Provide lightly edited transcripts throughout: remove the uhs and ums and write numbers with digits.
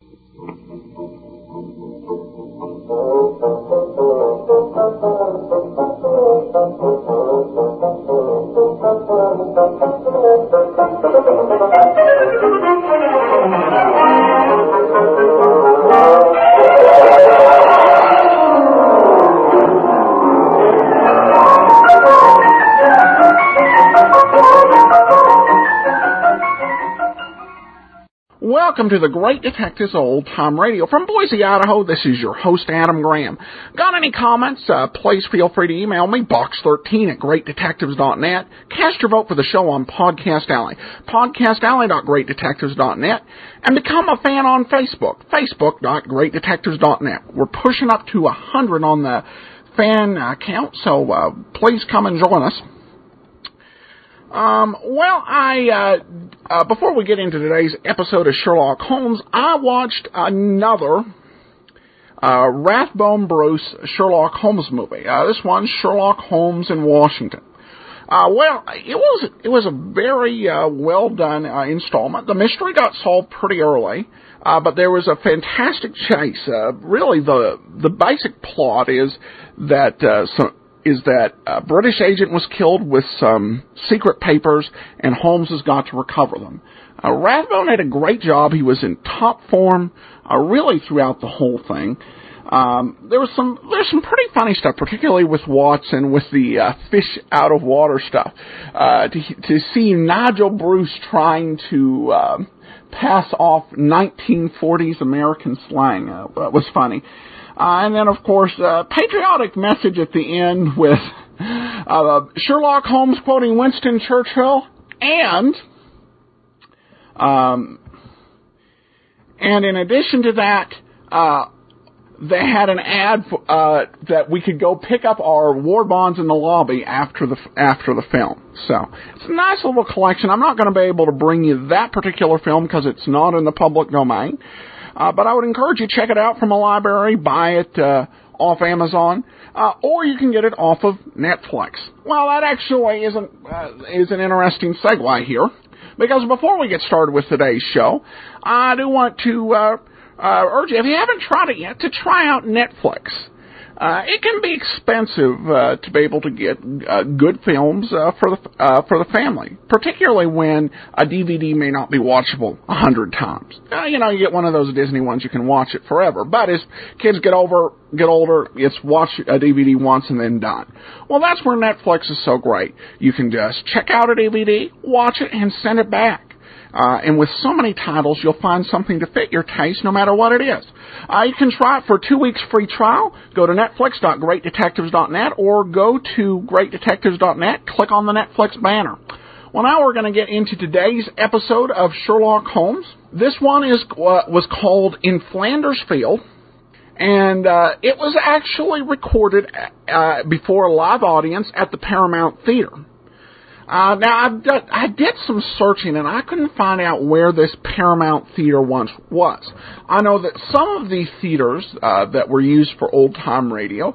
Welcome to the Great Detectives Old Time Radio. From Boise, Idaho, this is your host, Adam Graham. Got any comments? Please feel free to email me, box13@greatdetectives.net. Cast your vote for the show on Podcast Alley, podcastalley.greatdetectives.net. And become a fan on Facebook, facebook.greatdetectives.net. We're pushing up to 100 on the fan count, so please come and join us. Before we get into today's episode of Sherlock Holmes, I watched another Rathbone Bruce Sherlock Holmes movie. This one, Sherlock Holmes in Washington. It was a very well done installment. The mystery got solved pretty early, but there was a fantastic chase. Really, the basic plot is that a British agent was killed with some secret papers, and Holmes has got to recover them. Rathbone had a great job. He was in top form, really throughout the whole thing. There's some pretty funny stuff, particularly with Watson, with the fish out of water stuff. To see Nigel Bruce trying to pass off 1940s American slang was funny. And then, of course, patriotic message at the end with Sherlock Holmes quoting Winston Churchill, and in addition to that, they had an ad that we could go pick up our war bonds in the lobby after the film. So it's a nice little collection. I'm not going to be able to bring you that particular film because it's not in the public domain. But I would encourage you to check it out from a library, buy it off Amazon, or you can get it off of Netflix. Well, that actually is an interesting segue here, because before we get started with today's show, I do want to urge you, if you haven't tried it yet, to try out Netflix. It can be expensive to be able to get good films for the family, particularly when a DVD may not be watchable 100 times. You get one of those Disney ones, you can watch it forever. But as kids get older, it's watch a DVD once and then done. Well, that's where Netflix is so great. You can just check out a DVD, watch it, and send it back. And with so many titles, you'll find something to fit your taste no matter what it is. You can try it for 2 weeks free trial. Go to netflix.greatdetectives.net or go to greatdetectives.net, click on the Netflix banner. Well, now we're going to get into today's episode of Sherlock Holmes. This one was called In Flanders Field, and it was actually recorded before a live audience at the Paramount Theater. Now, I did some searching, and I couldn't find out where this Paramount Theater once was. I know that some of the theaters that were used for old-time radio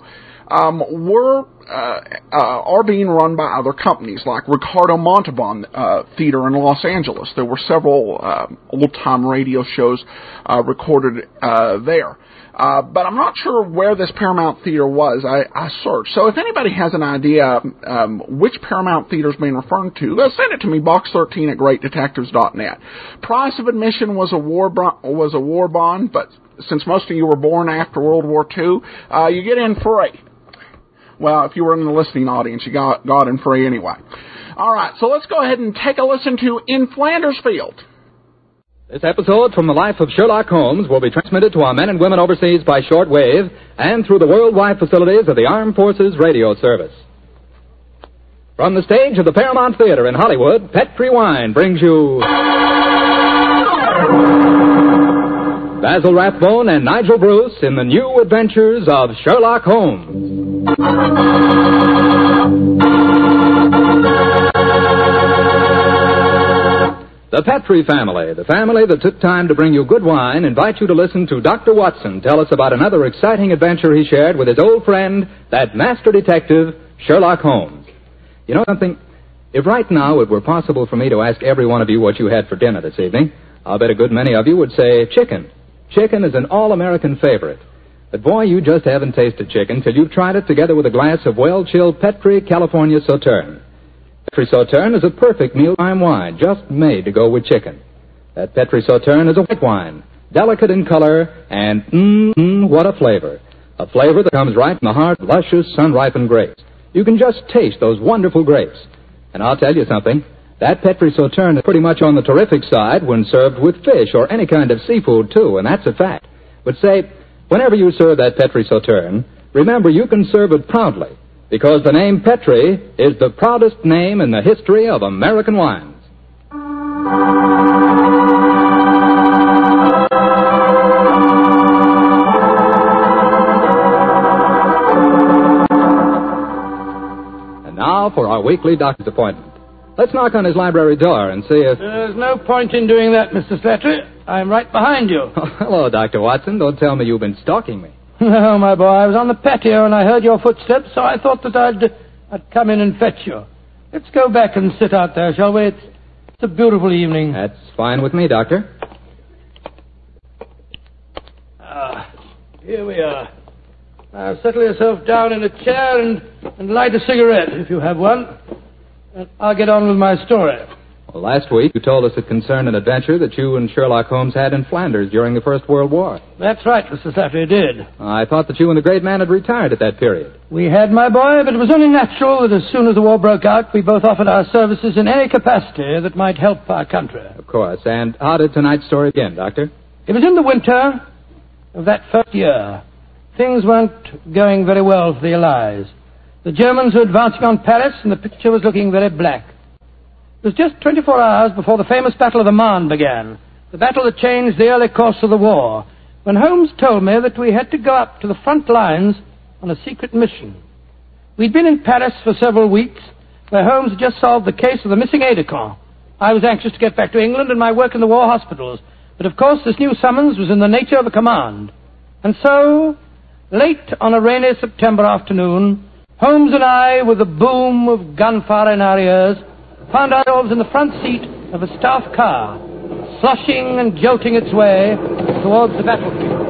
are being run by other companies, like Ricardo Montalban Theater in Los Angeles. There were several old-time radio shows recorded there. But I'm not sure where this Paramount Theater was. I searched. So if anybody has an idea which Paramount Theater is being referred to, send it to me, box13@greatdetectives.net. Price of admission was a war bond, but since most of you were born after World War II, you get in free. Well, if you were in the listening audience, you got in free anyway. All right, so let's go ahead and take a listen to In Flanders Field. This episode from the life of Sherlock Holmes will be transmitted to our men and women overseas by shortwave and through the worldwide facilities of the Armed Forces Radio Service. From the stage of the Paramount Theater in Hollywood, Petri Wine brings you Basil Rathbone and Nigel Bruce in the new adventures of Sherlock Holmes. The Petri family, the family that took time to bring you good wine, invite you to listen to Dr. Watson tell us about another exciting adventure he shared with his old friend, that master detective, Sherlock Holmes. You know something? If right now it were possible for me to ask every one of you what you had for dinner this evening, I'll bet a good many of you would say chicken. Chicken is an all-American favorite. But, boy, you just haven't tasted chicken till you've tried it together with a glass of well-chilled Petri California Sauterne. Petri Sauterne is a perfect mealtime wine, just made to go with chicken. That Petri Sauterne is a white wine, delicate in color, and what a flavor. A flavor that comes right from the heart of luscious, sun-ripened grapes. You can just taste those wonderful grapes. And I'll tell you something, that Petri Sauterne is pretty much on the terrific side when served with fish or any kind of seafood, too, and that's a fact. But say, whenever you serve that Petri Sauterne, remember you can serve it proudly, because the name Petri is the proudest name in the history of American wines. And now for our weekly doctor's appointment. Let's knock on his library door and see if... There's no point in doing that, Mr. Slattery. I'm right behind you. Oh, hello, Dr. Watson. Don't tell me you've been stalking me. No, my boy. I was on the patio and I heard your footsteps, so I thought that I'd come in and fetch you. Let's go back and sit out there, shall we? It's a beautiful evening. That's fine with me, Doctor. Here we are. Now, settle yourself down in a chair and light a cigarette, if you have one. And I'll get on with my story. Well, last week you told us it concerned an adventure that you and Sherlock Holmes had in Flanders during the First World War. That's right, Mr. Slattery, did. I thought that you and the great man had retired at that period. We had, my boy, but it was only natural that as soon as the war broke out, we both offered our services in any capacity that might help our country. Of course. And how did tonight's story begin, Doctor? It was in the winter of that first year. Things weren't going very well for the Allies. The Germans were advancing on Paris, and the picture was looking very black. It was just 24 hours before the famous Battle of the Marne began, the battle that changed the early course of the war, when Holmes told me that we had to go up to the front lines on a secret mission. We'd been in Paris for several weeks, where Holmes had just solved the case of the missing aide-de-camp. I was anxious to get back to England and my work in the war hospitals, but of course this new summons was in the nature of a command. And so, late on a rainy September afternoon, Holmes and I, with the boom of gunfire in our ears, found ourselves in the front seat of a staff car, sloshing and jolting its way towards the battlefield.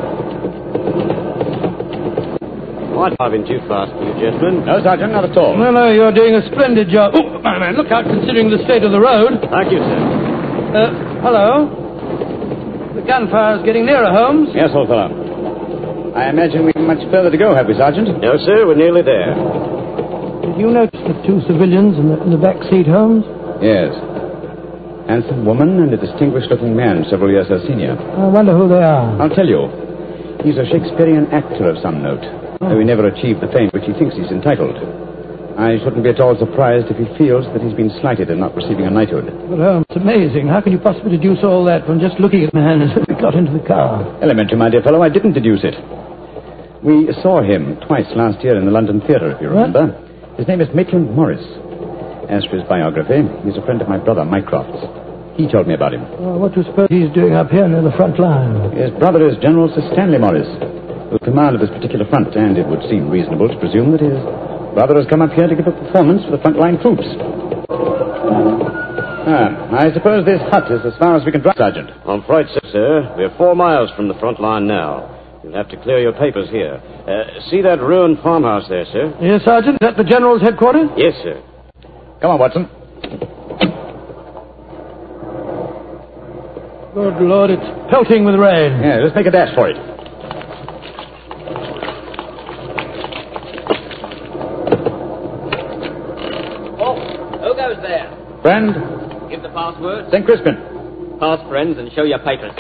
I've not been too fast for you, gentlemen. No, Sergeant, not at all. No, you're doing a splendid job. Oh, my man, look out considering the state of the road. Thank you, sir. Hello? The gunfire's getting nearer, Holmes. Yes, old fellow. I imagine we've much further to go, have we, Sergeant? No, sir, we're nearly there. Did you notice the two civilians in the back seat, Holmes? Yes. Handsome woman and a distinguished-looking man several years her senior. I wonder who they are. I'll tell you. He's a Shakespearean actor of some note, though he never achieved the fame which he thinks he's entitled. I shouldn't be at all surprised if he feels that he's been slighted in not receiving a knighthood. But, Holmes, it's amazing. How can you possibly deduce all that from just looking at the man as we got into the car? Elementary, my dear fellow, I didn't deduce it. We saw him twice last year in the London Theatre, if you remember. What? His name is Maitland Morris. As for his biography, he's a friend of my brother, Mycroft's. He told me about him. Well, what do you suppose he's doing up here near the front line? His brother is General Sir Stanley Morris, who command of this particular front, and it would seem reasonable to presume that his brother has come up here to give a performance for the front-line troops. I suppose this hut is as far as we can drive, Sergeant. I'm afraid so, sir. We're 4 miles from the front line now. You'll have to clear your papers here. See that ruined farmhouse there, sir? Yes, Sergeant. Is that the General's headquarters? Yes, sir. Come on, Watson. Good Lord, it's pelting with rain. Yeah, let's make a dash for it. Oh, who goes there? Friend, Give the password. St. Crispin. Pass, friends, and show your papers.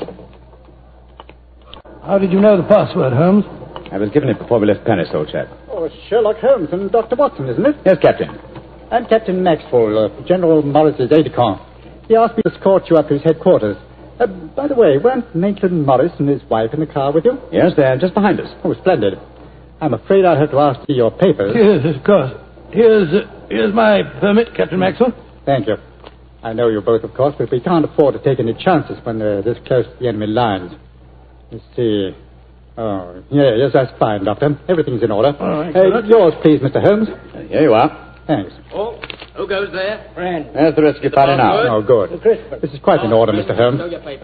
How did you know the password, Holmes? I was given it before we left Paris, old chap. Oh, Sherlock Holmes and Dr. Watson, isn't it? Yes, Captain. I'm Captain Maxwell, General Morris's aide-de-camp. He asked me to escort you up to his headquarters. By the way, weren't Maitland Morris and his wife in the car with you? Yes, they're just behind us. Oh, splendid. I'm afraid I'll have to ask you your papers. Yes, of course. Here's my permit, Captain Maxwell. Thank you. I know you both, of course, but we can't afford to take any chances when they're this close to the enemy lines. Let's see. Oh, yes, that's fine, Doctor. Everything's in order. All right, yours, please, Mr. Holmes. Here you are. Thanks. Oh, who goes there? Friend. There's the rescue party now. Oh, good. This is quite in order, Mr. Holmes. Show your papers.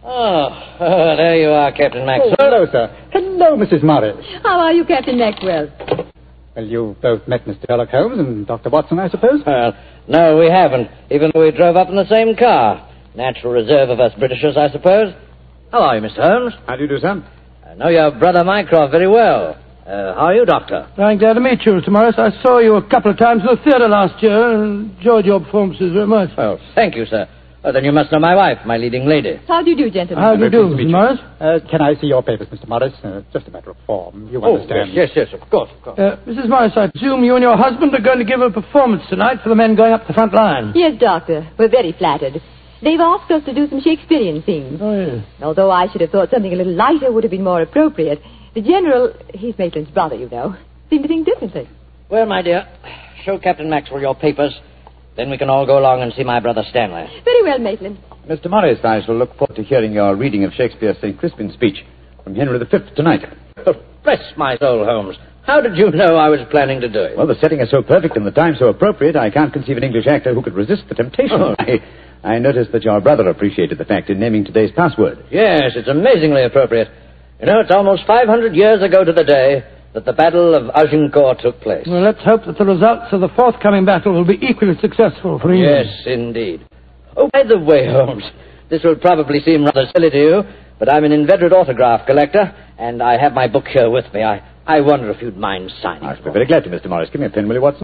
Oh, there you are, Captain Maxwell. Oh, hello, sir. Hello, Mrs. Morris. How are you, Captain Maxwell? Well, you've both met Mr. Sherlock Holmes and Dr. Watson, I suppose? No, we haven't, even though we drove up in the same car. Natural reserve of us Britishers, I suppose. How are you, Mr. Holmes? How do you do, sir? I know your brother Mycroft very well. How are you, Doctor? I'm glad to meet you, Mr. Morris. I saw you a couple of times in the theatre last year and enjoyed your performances very much. Well, thank you, sir. Well, then you must know my wife, my leading lady. How do you do, gentlemen? How do you do, Mr. Morris? Can I see your papers, Mr. Morris? Just a matter of form. You understand. Yes, of course. Mrs. Morris, I presume you and your husband are going to give a performance tonight for the men going up the front line. Yes, Doctor. We're very flattered. They've asked us to do some Shakespearean scenes. Oh, yes. Although I should have thought something a little lighter would have been more appropriate. The General, he's Maitland's brother, you know, seemed to think differently. Well, my dear, show Captain Maxwell your papers. Then we can all go along and see my brother Stanley. Very well, Maitland. Mr. Morris, I shall look forward to hearing your reading of Shakespeare's St. Crispin's speech from Henry V tonight. Bless my soul, Holmes. How did you know I was planning to do it? Well, the setting is so perfect and the time so appropriate, I can't conceive an English actor who could resist the temptation. Oh. I noticed that your brother appreciated the fact in naming today's password. Yes, it's amazingly appropriate. You know, it's almost 500 years ago to the day that the Battle of Agincourt took place. Well, let's hope that the results of the forthcoming battle will be equally successful for England. Yes, indeed. Oh, by the way, Holmes, this will probably seem rather silly to you, but I'm an inveterate autograph collector, and I have my book here with me. I wonder if you'd mind signing I'll it. be very glad to, Mr. Morris. Give me a pen, will you, Watson?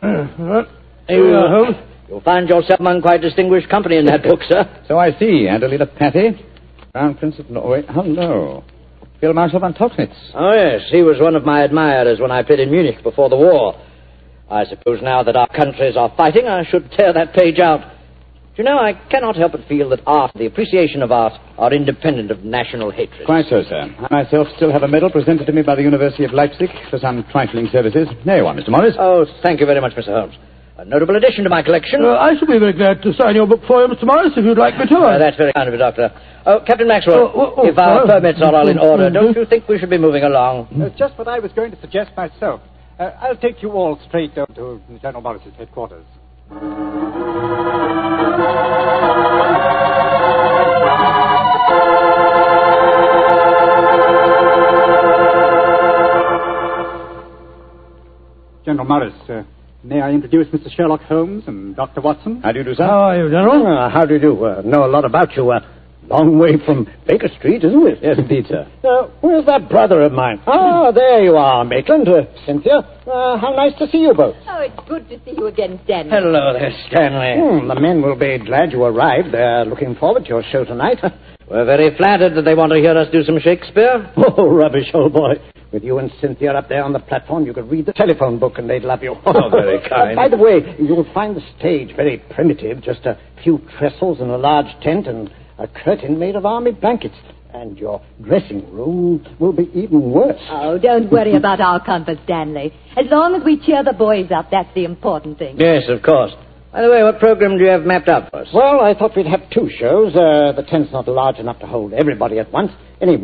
Here we are, Holmes. You'll find yourself among quite distinguished company in that book, sir. So I see. Adelina Patti, Crown Prince of Norway. Hello. Field Marshal von Tauchnitz. Oh, yes, he was one of my admirers when I played in Munich before the war. I suppose now that our countries are fighting, I should tear that page out. Do you know, I cannot help but feel that art, the appreciation of art, are independent of national hatred. Quite so, sir. I myself still have a medal presented to me by the University of Leipzig for some trifling services. There you are, Mr. Morris. Oh, thank you very much, Mr. Holmes. A notable addition to my collection. I shall be very glad to sign your book for you, Mr. Morris, if you'd like me to. That's very kind of you, Doctor. Oh, Captain Maxwell, if our permits are all in order, don't you think we should be moving along? Just what I was going to suggest myself. I'll take you all straight down to General Morris's headquarters. General Morris, may I introduce Mr. Sherlock Holmes and Dr. Watson? How do you do, sir? How are you, General? How do you do? Know a lot about you. Long way from Baker Street, isn't it? Yes, indeed, sir. Where's that brother of mine? There you are, Maitland. Cynthia, how nice to see you both. Oh, it's good to see you again, Stanley. Hello there, Stanley. The men will be glad you arrived. They're looking forward to your show tonight. We're very flattered that they want to hear us do some Shakespeare. Oh, rubbish, old boy. With you and Cynthia up there on the platform, you could read the telephone book and they'd love you. Oh, very kind. By the way, you'll find the stage very primitive. Just a few trestles and a large tent and a curtain made of army blankets. And your dressing room will be even worse. Oh, don't worry about our comfort, Stanley. As long as we cheer the boys up, that's the important thing. Yes, of course. By the way, what program do you have mapped out for us? Well, I thought we'd have two shows. The tent's not large enough to hold everybody at once. Anyway,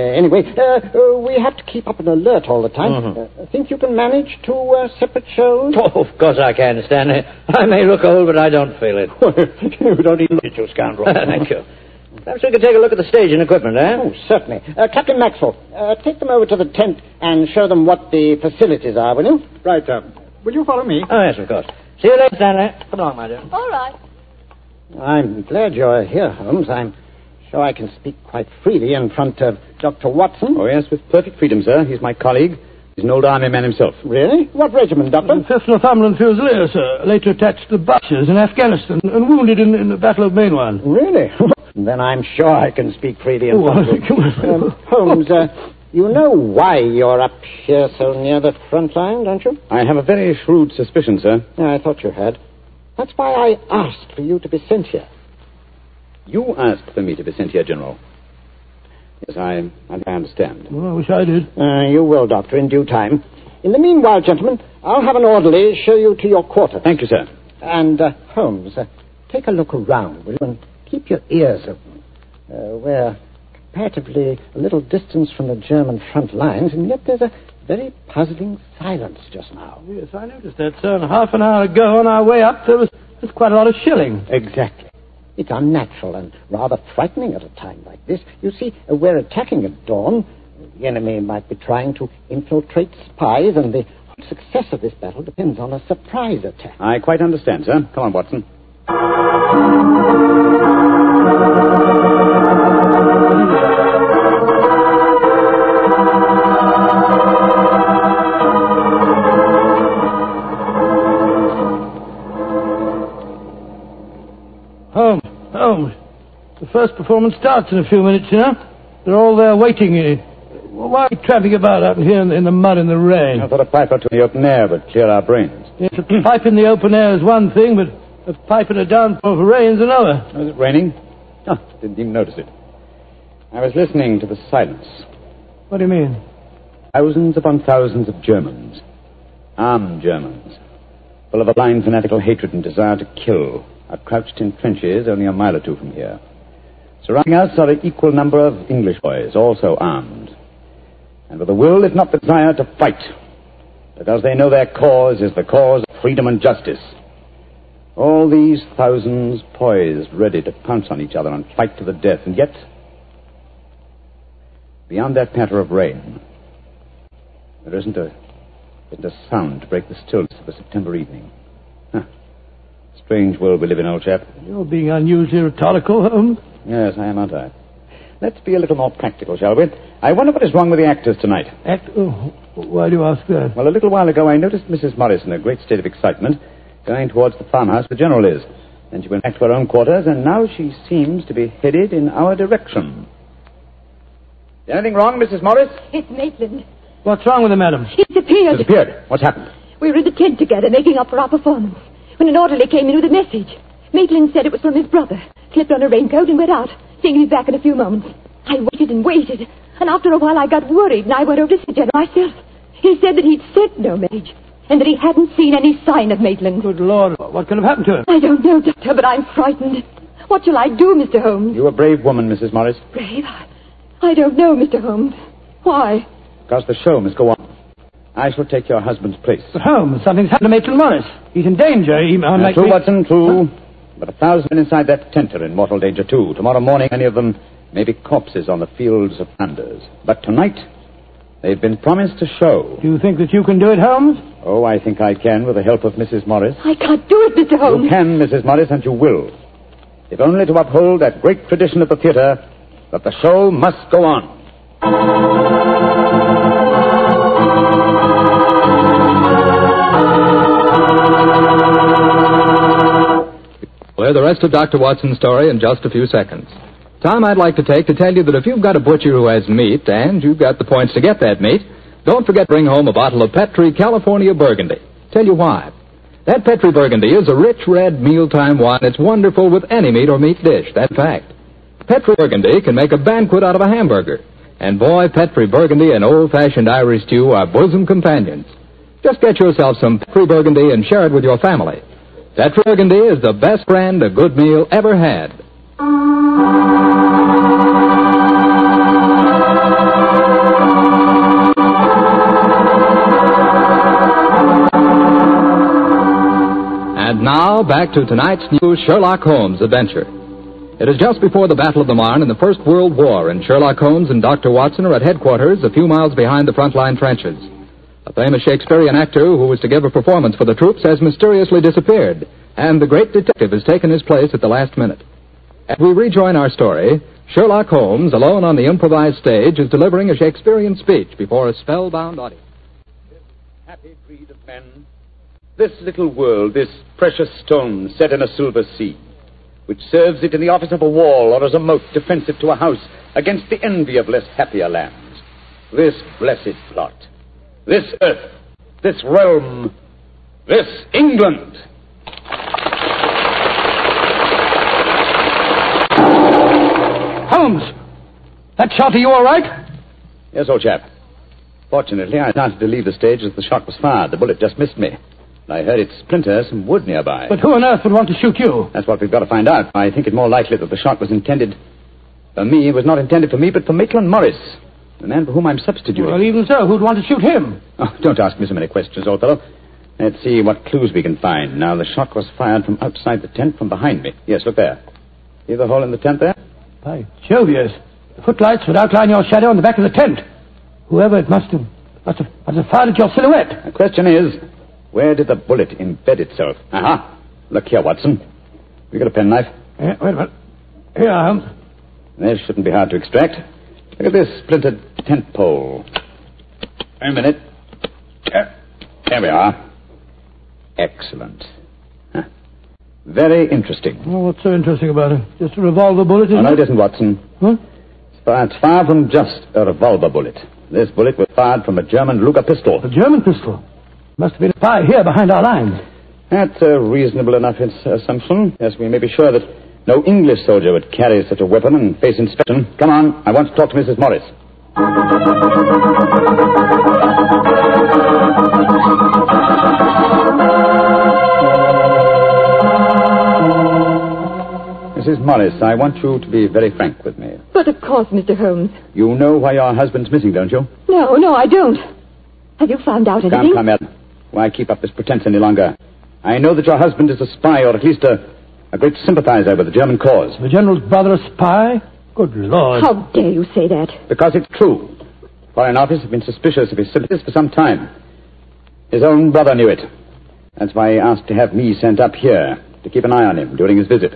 we have to keep up an alert all the time. Mm-hmm. Think you can manage two separate shows? Oh, of course I can, Stanley. I may look old, but I don't feel it. You don't even look at you, scoundrel. Thank you. Perhaps we could take a look at the stage and equipment, eh? Oh, certainly. Captain Maxwell, take them over to the tent and show them what the facilities are, will you? Right, will you follow me? Oh, yes, of course. See you later, Stanley. Come along, my dear. All right. I'm glad you're here, Holmes. I'm sure I can speak quite freely in front of Dr. Watson. Oh, yes, with perfect freedom, sir. He's my colleague. He's an old army man himself. Really? What regiment, Doctor? 5th Northumberland Fusiliers, sir. Later attached to the Butchers in Afghanistan and wounded in the Battle of Mainwan. Really? Then I'm sure I can speak freely in front of you. Holmes, you know why you're up here so near the front line, don't you? I have a very shrewd suspicion, sir. Yeah, I thought you had. That's why I asked for you to be sent here. You asked for me to be sent here, General. Yes, I understand. Well, I wish I did. You will, Doctor, in due time. In the meanwhile, gentlemen, I'll have an orderly show you to your quarters. Thank you, sir. And, Holmes, take a look around, will you, and keep your ears open. We're comparatively a little distance from the German front lines, and yet there's a very puzzling silence just now. Yes, I noticed that, sir. And half an hour ago on our way up, there was quite a lot of shelling. Exactly. It's unnatural and rather frightening at a time like this. You see, we're attacking at dawn. The enemy might be trying to infiltrate spies, and the success of this battle depends on a surprise attack. I quite understand, sir. Come on, Watson. Holmes. The first performance starts in a few minutes, you know. They're all there waiting. Why are you tramping about out here in the mud and the rain? I thought a pipe or two in the open air would clear our brains. Yes, a pipe in the open air is one thing, but a pipe in a downpour of rain is another. Was it raining? Oh, didn't even notice it. I was listening to the silence. What do you mean? Thousands upon thousands of Germans. Armed Germans. Full of a blind fanatical hatred and desire to kill. Are crouched in trenches only a mile or two from here. Surrounding us are an equal number of English boys, also armed. And with a will, if not the desire, to fight. Because they know their cause is the cause of freedom and justice. All these thousands poised, ready to pounce on each other and fight to the death. And yet, beyond that patter of rain, there isn't a sound to break the stillness of a September evening. Strange world we live in, old chap. You're being unusually rhetorical, Holmes. Yes, I am, aren't I? Let's be a little more practical, shall we? I wonder what is wrong with the actors tonight. Why do you ask that? Well, a little while ago I noticed Mrs. Morris in a great state of excitement going towards the farmhouse the General is. Then she went back to her own quarters, and now she seems to be headed in our direction. Is anything wrong, Mrs. Morris? It's Maitland. What's wrong with him, madam? He disappeared. Disappeared? What's happened? We were in the tent together, making up for our performance, when an orderly came in with a message. Maitland said it was from his brother, slipped on a raincoat and went out, saying he'd be back in a few moments. I waited and waited, and after a while I got worried, and I went over to see General myself. He said that he'd sent no message, and that he hadn't seen any sign of Maitland. Good Lord, what could have happened to him? I don't know, Doctor, but I'm frightened. What shall I do, Mr. Holmes? You're a brave woman, Mrs. Morris. Brave? I don't know, Mr. Holmes. Why? Because the show must go on. I shall take your husband's place. But Holmes, something's happened to Maitland Morris. He's in danger. True, Watson, true. Huh? But 1,000 men inside that tent are in mortal danger, too. Tomorrow morning, many of them may be corpses on the fields of Flanders. But tonight, they've been promised a show. Do you think that you can do it, Holmes? Oh, I think I can, with the help of Mrs. Morris. I can't do it, Mr. Holmes. You can, Mrs. Morris, and you will. If only to uphold that great tradition of the theater, that the show must go on. We'll hear the rest of Dr. Watson's story in just a few seconds. Time I'd like to take to tell you that if you've got a butcher who has meat, and you've got the points to get that meat, don't forget to bring home a bottle of Petri California Burgundy. Tell you why. That Petri Burgundy is a rich red mealtime wine that's wonderful with any meat or meat dish, that's fact. Petri Burgundy can make a banquet out of a hamburger. And boy, Petri Burgundy and old-fashioned Irish stew are bosom companions. Just get yourself some Petri Burgundy and share it with your family. Petri Burgundy is the best friend a good meal ever had. And now, back to tonight's new Sherlock Holmes adventure. It is just before the Battle of the Marne in the First World War, and Sherlock Holmes and Dr. Watson are at headquarters a few miles behind the front-line trenches. A famous Shakespearean actor who was to give a performance for the troops has mysteriously disappeared, and the great detective has taken his place at the last minute. As we rejoin our story, Sherlock Holmes, alone on the improvised stage, is delivering a Shakespearean speech before a spellbound audience. This happy breed of men, this little world, this precious stone set in a silver sea, which serves it in the office of a wall or as a moat defensive to a house against the envy of less happier lands. This blessed plot, this earth, this realm, this England. Holmes! That shot, are you all right? Yes, old chap. Fortunately, I started to leave the stage as the shot was fired. The bullet just missed me. I heard it splinter some wood nearby. But who on earth would want to shoot you? That's what we've got to find out. I think it more likely that the shot was intended for me. It was not intended for me, but for Maitland Morris, the man for whom I'm substituting. Well, even so, who'd want to shoot him? Oh, don't ask me so many questions, old fellow. Let's see what clues we can find. Now, the shot was fired from outside the tent from behind me. Yes, look there. See the hole in the tent there? By Jove, yes. The footlights would outline your shadow on the back of the tent. Whoever it must have fired at your silhouette. The question is, where did the bullet embed itself? Aha. Look here, Watson. You got a penknife? Yeah, wait a minute. Here, Holmes. This shouldn't be hard to extract. Look at this splintered tent pole. Wait a minute. There we are. Excellent. Huh. Very interesting. Oh, what's so interesting about it? Just a revolver bullet, isn't it? No, it isn't, Watson. Huh? It's far from just a revolver bullet. This bullet was fired from a German Luger pistol. A German pistol? Must have been a spy here behind our lines. That's a reasonable enough assumption. Yes, we may be sure that no English soldier would carry such a weapon and face inspection. Come on, I want to talk to Mrs. Morris. Mrs. Morris, I want you to be very frank with me. But of course, Mr. Holmes. You know why your husband's missing, don't you? No, I don't. Have you found out anything? Come, Ellen. Why keep up this pretense any longer? I know that your husband is a spy, or at least a great sympathizer with the German cause. The General's brother a spy? Good Lord. How dare you say that? Because it's true. Foreign Office have been suspicious of his sympathies for some time. His own brother knew it. That's why he asked to have me sent up here to keep an eye on him during his visit.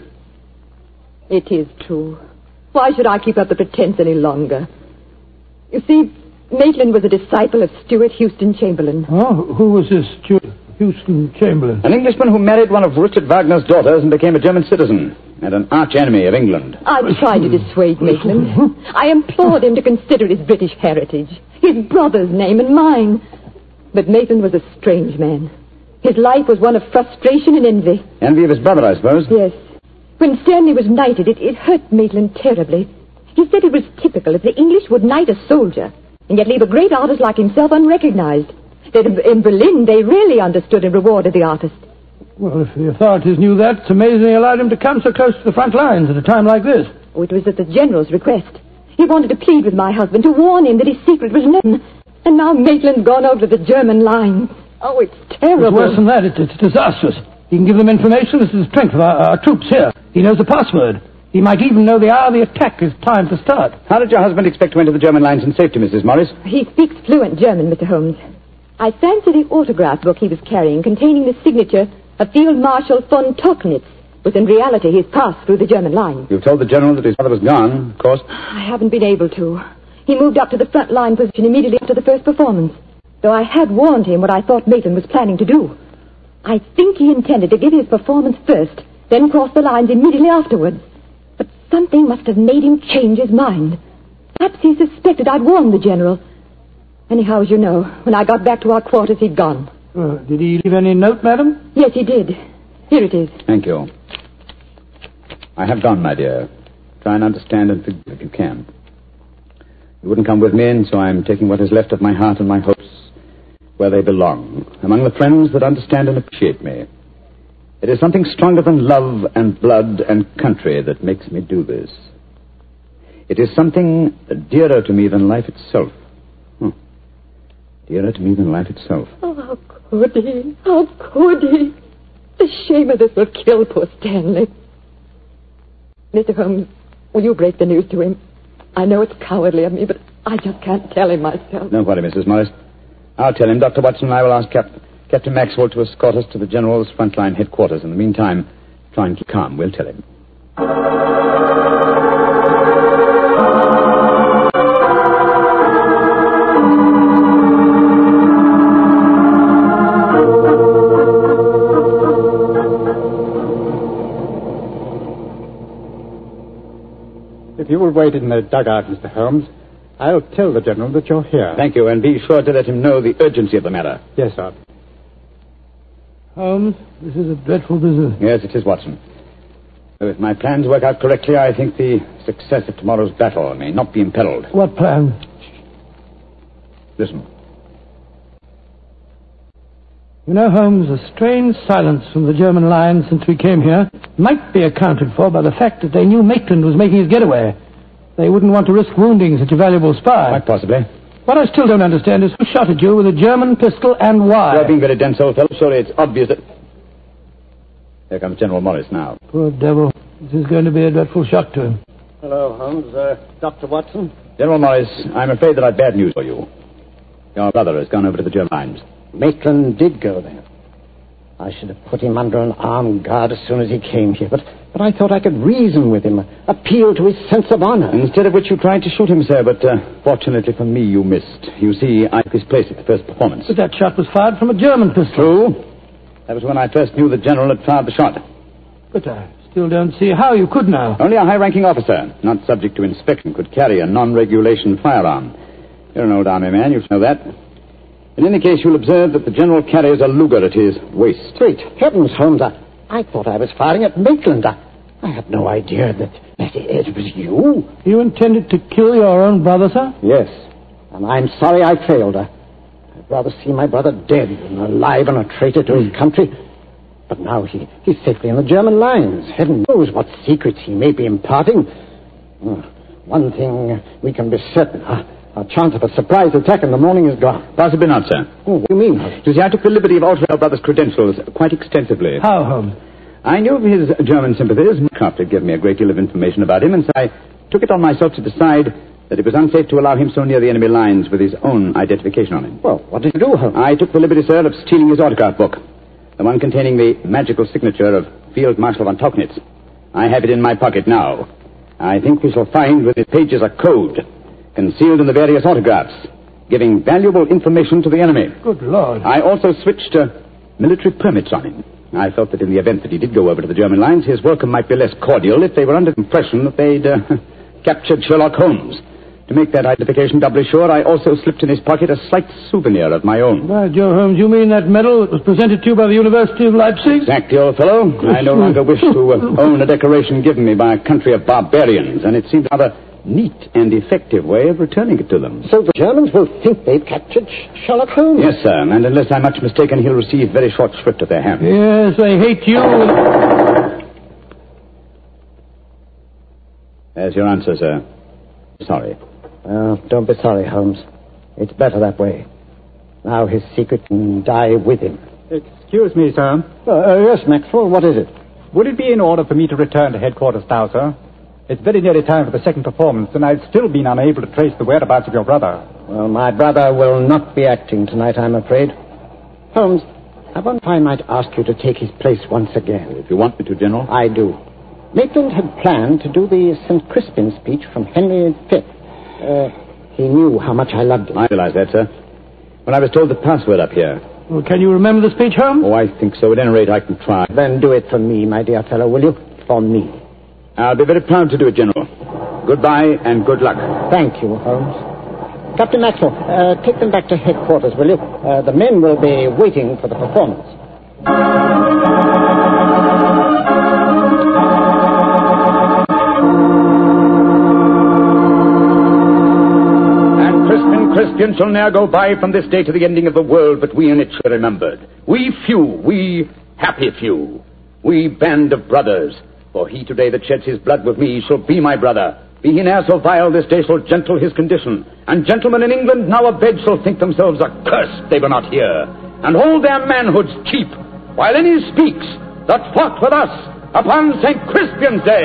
It is true. Why should I keep up the pretense any longer? You see, Maitland was a disciple of Stuart Houston Chamberlain. Oh, who was this Stuart Houston Chamberlain? An Englishman who married one of Richard Wagner's daughters and became a German citizen, and an arch-enemy of England. I tried to dissuade Maitland. I implored him to consider his British heritage, his brother's name and mine. But Maitland was a strange man. His life was one of frustration and envy. Envy of his brother, I suppose? Yes. When Stanley was knighted, it hurt Maitland terribly. He said it was typical if the English would knight a soldier and yet leave a great artist like himself unrecognized. That in Berlin, they really understood and rewarded the artist. Well, if the authorities knew that, it's amazing they allowed him to come so close to the front lines at a time like this. Oh, it was at the General's request. He wanted to plead with my husband to warn him that his secret was known. And now Maitland's gone over to the German lines. Oh, it's terrible. It's worse than that. It's disastrous. He can give them information as to the strength of our troops here. He knows the password. He might even know the hour the attack is timed to start. How did your husband expect to enter the German lines in safety, Mrs. Morris? He speaks fluent German, Mr. Holmes. I fancy the autograph book he was carrying, containing the signature of Field Marshal von Tauchnitz, was in reality his pass through the German line. You've told the General that his father was gone, of course. I haven't been able to. He moved up to the front line position immediately after the first performance, though I had warned him what I thought Maitland was planning to do. I think he intended to give his performance first, then cross the lines immediately afterwards. But something must have made him change his mind. Perhaps he suspected I'd warned the General. Anyhow, as you know, when I got back to our quarters, he'd gone. Did he leave any note, madam? Yes, he did. Here it is. Thank you. I have gone, my dear. Try and understand and forgive if you can. You wouldn't come with me, and so I'm taking what is left of my heart and my hopes where they belong, among the friends that understand and appreciate me. It is something stronger than love and blood and country that makes me do this. It is something dearer to me than life itself. Dearer to me than life itself. Oh, how could he? How could he? The shame of this will kill poor Stanley. Mr. Holmes, will you break the news to him? I know it's cowardly of me, but I just can't tell him myself. Don't worry, Mrs. Morris. I'll tell him. Dr. Watson and I will ask Captain Maxwell to escort us to the General's frontline headquarters. In the meantime, try and keep calm. We'll tell him. If you will wait in the dugout, Mr. Holmes, I'll tell the General that you're here. Thank you, and be sure to let him know the urgency of the matter. Yes, sir. Holmes, this is a dreadful business. Yes, it is, Watson. So if my plans work out correctly, I think the success of tomorrow's battle may not be imperiled. What plan? Listen. You know, Holmes, a strange silence from the German line since we came here might be accounted for by the fact that they knew Maitland was making his getaway. They wouldn't want to risk wounding such a valuable spy. Quite possibly. What I still don't understand is who shot at you with a German pistol and why. You're being very dense, old fellow. Surely it's obvious that... Here comes General Morris now. Poor devil. This is going to be a dreadful shock to him. Hello, Holmes. Dr. Watson? General Morris, I'm afraid that I've bad news for you. Your brother has gone over to the German lines. Maitland did go there. I should have put him under an armed guard as soon as he came here, but I thought I could reason with him, appeal to his sense of honor. Instead of which you tried to shoot him, sir, but fortunately for me, you missed. You see, I took his place at the first performance. But that shot was fired from a German pistol. True. That was when I first knew the general had fired the shot. But I still don't see how you could now. Only a high-ranking officer, not subject to inspection, could carry a non-regulation firearm. You're an old army man, you know that. In any case, you'll observe that the general carries a Luger at his waist. Great heavens, Holmes. I thought I was firing at Maitland. I had no idea that it was you. You intended to kill your own brother, sir? Yes, and I'm sorry I failed. I'd rather see my brother dead than alive and a traitor to his country. But now he's safely in the German lines. Heaven knows what secrets he may be imparting. One thing we can be certain. Our chance of a surprise attack in the morning is gone. Possibly not, sir. What do you mean? You see, I took the liberty of altering our brother's credentials quite extensively. How, Holmes? I knew of his German sympathies. Mycroft had given me a great deal of information about him, and so I took it on myself to decide that it was unsafe to allow him so near the enemy lines with his own identification on him. Well, what did you do, Holmes? I took the liberty, sir, of stealing his autograph book, the one containing the magical signature of Field Marshal von Tauchnitz. I have it in my pocket now. I think we shall find within its pages a code concealed in the various autographs, giving valuable information to the enemy. Good Lord. I also switched military permits on him. I felt that in the event that he did go over to the German lines, his welcome might be less cordial if they were under the impression that they'd captured Sherlock Holmes. To make that identification doubly sure, I also slipped in his pocket a slight souvenir of my own. By Joe, Holmes, you mean that medal that was presented to you by the University of Leipzig? Exactly, old fellow. I no longer wish to own a decoration given me by a country of barbarians, and it seemed rather neat and effective way of returning it to them. So the Germans will think they've captured Sherlock Holmes? Yes, sir, and unless I'm much mistaken, he'll receive very short shrift at their hands. Yes, they hate you. There's your answer, sir. Sorry. Don't be sorry, Holmes. It's better that way. Now his secret can die with him. Excuse me, sir. Yes, Maxwell, what is it? Would it be in order for me to return to headquarters now, sir? It's very nearly time for the second performance, and I've still been unable to trace the whereabouts of your brother. Well, my brother will not be acting tonight, I'm afraid. Holmes, I wonder if I might ask you to take his place once again. If you want me to, General. I do. Maitland had planned to do the St. Crispin speech from Henry V. He knew how much I loved him. I realize that, sir. When I was told the password up here. Well, can you remember the speech, Holmes? Oh, I think so. At any rate, I can try. Then do it for me, my dear fellow, will you? For me. I'll be very proud to do it, General. Goodbye and good luck. Thank you, Holmes. Captain Maxwell, take them back to headquarters, will you? The men will be waiting for the performance. And Crispian shall ne'er go by from this day to the ending of the world, but we in it shall remembered. We few, we happy few, we band of brothers. For he today that sheds his blood with me shall be my brother. Be he ne'er so vile, this day shall gentle his condition. And gentlemen in England now abed shall think themselves accursed they were not here, and hold their manhoods cheap, while any speaks that fought with us upon St. Crispian's Day.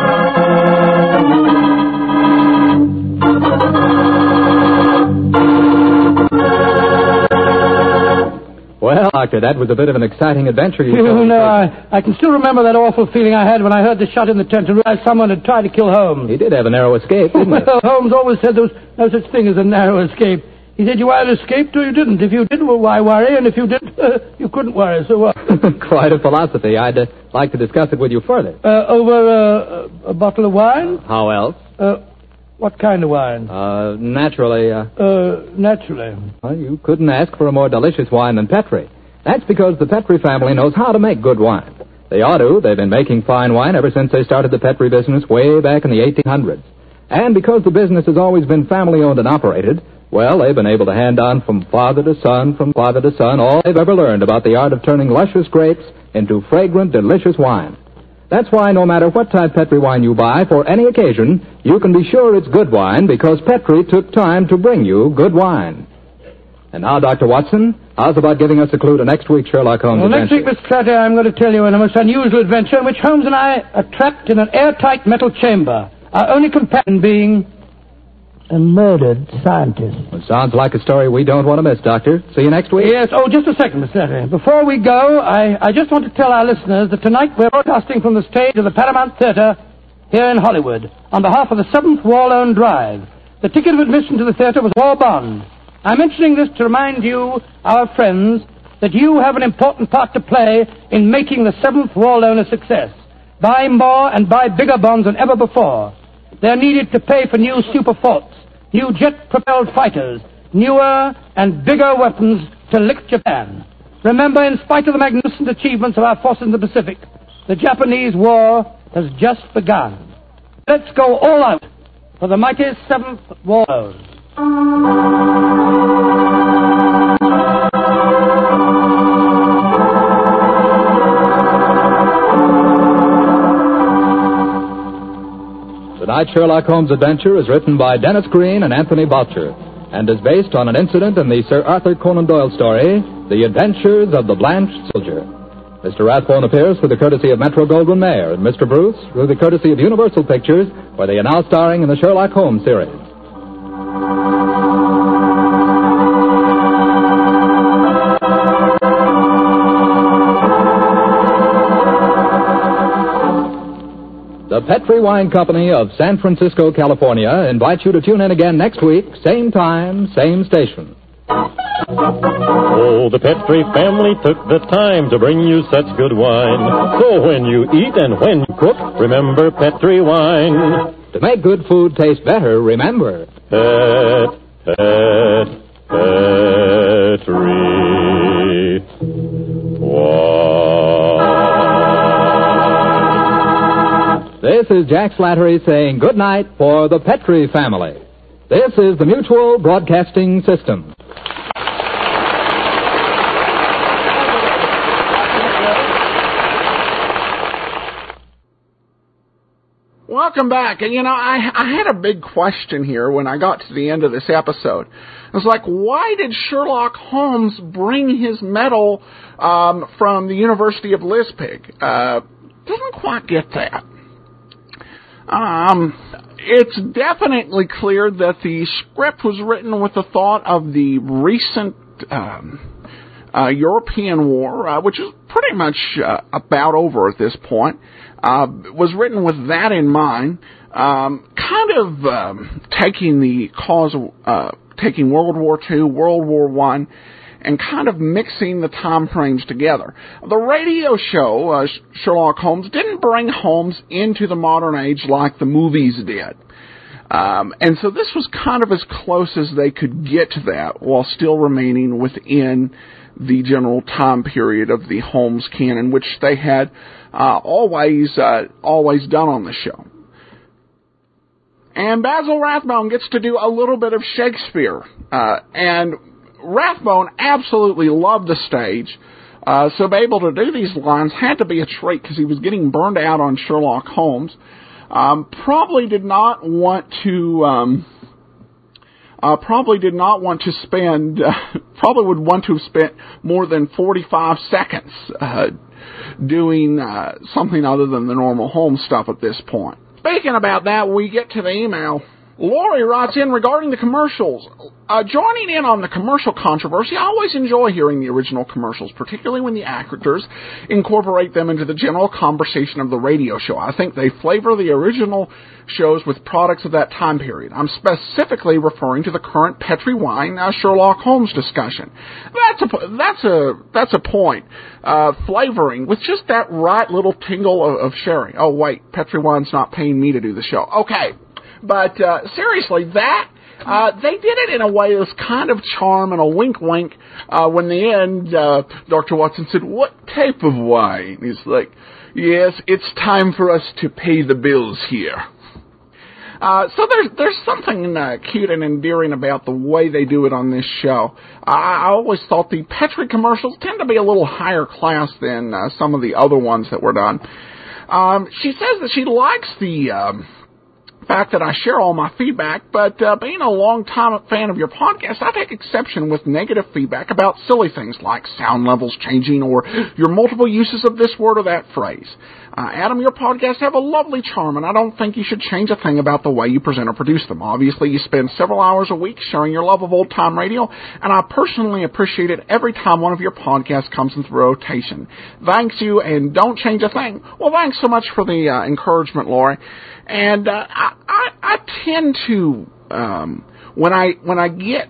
Well, Doctor, that was a bit of an exciting adventure you No, I can still remember that awful feeling I had when I heard the shot in the tent and realized someone had tried to kill Holmes. He did have a narrow escape, didn't he? Well, Holmes always said there was no such thing as a narrow escape. He said you either escaped or you didn't. If you did, well, why worry? And if you didn't, you couldn't worry. So what? Quite a philosophy. I'd like to discuss it with you further. Over a bottle of wine? How else? What kind of wine? Naturally. Naturally. Well, you couldn't ask for a more delicious wine than Petri. That's because the Petri family knows how to make good wine. They ought to. They've been making fine wine ever since they started the Petri business way back in the 1800s. And because the business has always been family-owned and operated, well, they've been able to hand on from father to son, all they've ever learned about the art of turning luscious grapes into fragrant, delicious wine. That's why no matter what type Petri wine you buy for any occasion, you can be sure it's good wine because Petri took time to bring you good wine. And now, Dr. Watson, how's about giving us a clue to next week's Sherlock Holmes adventure? Next week, Mr. Trotter, I'm going to tell you a most unusual adventure in which Holmes and I are trapped in an airtight metal chamber, our only companion being a murdered scientist. Well, sounds like a story we don't want to miss, Doctor. See you next week. Yes. Oh, just a second, Mr. Trotter. Before we go, I just want to tell our listeners that tonight we're broadcasting from the stage of the Paramount Theatre here in Hollywood on behalf of the 7th Warlone Drive. The ticket of admission to the theatre was war bond. I'm mentioning this to remind you, our friends, that you have an important part to play in making the 7th War Loan a success. Buy more and buy bigger bonds than ever before. They're needed to pay for new super forts, new jet-propelled fighters, newer and bigger weapons to lick Japan. Remember, in spite of the magnificent achievements of our forces in the Pacific, the Japanese war has just begun. Let's go all out for the mighty 7th War Loan. Tonight's Sherlock Holmes adventure is written by Dennis Green and Anthony Boucher and is based on an incident in the Sir Arthur Conan Doyle story, The Adventures of the Blanched Soldier. Mr. Rathbone appears through the courtesy of Metro-Goldwyn-Mayer and Mr. Bruce through the courtesy of Universal Pictures, where they are now starring in the Sherlock Holmes series. The Petri Wine Company of San Francisco, California, invites you to tune in again next week, same time, same station. Oh, the Petri family took the time to bring you such good wine. So when you eat and when you cook, remember Petri wine. To make good food taste better, remember Petri wine. This is Jack Slattery saying good night for the Petri family. This is the Mutual Broadcasting System. Welcome back. And, I had a big question here when I got to the end of this episode. I was like, why did Sherlock Holmes bring his medal from the University of Lispig? Doesn't quite get that. It's definitely clear that the script was written with the thought of the recent European War, which is pretty much about over at this point. Was written with that in mind, taking the cause of taking World War II, World War I, and kind of mixing the time frames together. The radio show, Sherlock Holmes, didn't bring Holmes into the modern age like the movies did. And so this was kind of as close as they could get to that while still remaining within the general time period of the Holmes canon, which they had always done on the show. And Basil Rathbone gets to do a little bit of Shakespeare. And Rathbone absolutely loved the stage. So to be able to do these lines had to be a treat because he was getting burned out on Sherlock Holmes. Probably would want to have spent more than 45 seconds doing something other than the normal Holmes stuff at this point. Speaking about that, we get to the email. Lori writes in regarding the commercials. Joining in on the commercial controversy, I always enjoy hearing the original commercials, particularly when the actors incorporate them into the general conversation of the radio show. I think they flavor the original shows with products of that time period. I'm specifically referring to the current Petri Wine Sherlock Holmes discussion. That's a point. Flavoring with just that right little tingle of sherry. Oh wait, Petri Wine's not paying me to do the show. Okay. But seriously, they did it in a way that was kind of charm and a wink-wink. When the end, Dr. Watson said, "What type of wine?" He's like, "Yes, it's time for us to pay the bills here." So there's something cute and endearing about the way they do it on this show. I always thought the Petri commercials tend to be a little higher class than some of the other ones that were done. She says that she likes the fact that I share all my feedback, but being a long-time fan of your podcast, I take exception with negative feedback about silly things like sound levels changing or your multiple uses of this word or that phrase. Adam, your podcasts have a lovely charm, and I don't think you should change a thing about the way you present or produce them. Obviously, you spend several hours a week sharing your love of old-time radio, and I personally appreciate it every time one of your podcasts comes into rotation. Thanks you, and don't change a thing. Well, thanks so much for the encouragement, Lori. And I tend to when I get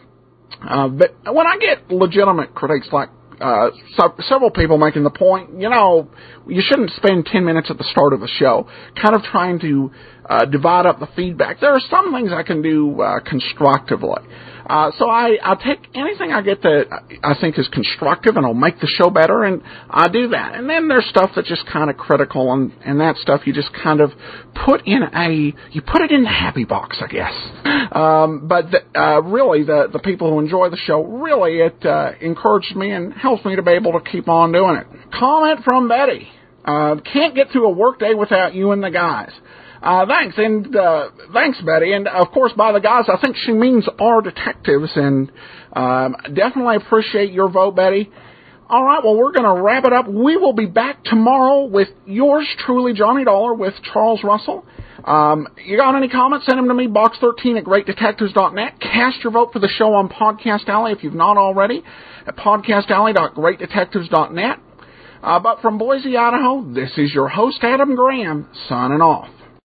legitimate critiques like several people making the point, you shouldn't spend 10 minutes at the start of the show kind of trying to divide up the feedback. There are some things I can do constructively. So I take anything I get that I think is constructive and will make the show better, and I do that. And then there's stuff that's just kind of critical, and that stuff you just kind of put it in the happy box, I guess. But really, the people who enjoy the show, really, it encourages me and helps me to be able to keep on doing it. Comment from Betty. Can't get through a workday without you and the guys. Thanks, and thanks, Betty. And, of course, by the guys, I think she means our detectives, and definitely appreciate your vote, Betty. All right, well, we're going to wrap it up. We will be back tomorrow with yours truly, Johnny Dollar, with Charles Russell. You got any comments? Send them to me, box13@greatdetectives.net. Cast your vote for the show on Podcast Alley if you've not already, at podcastalley.greatdetectives.net. But from Boise, Idaho, this is your host, Adam Graham, signing off.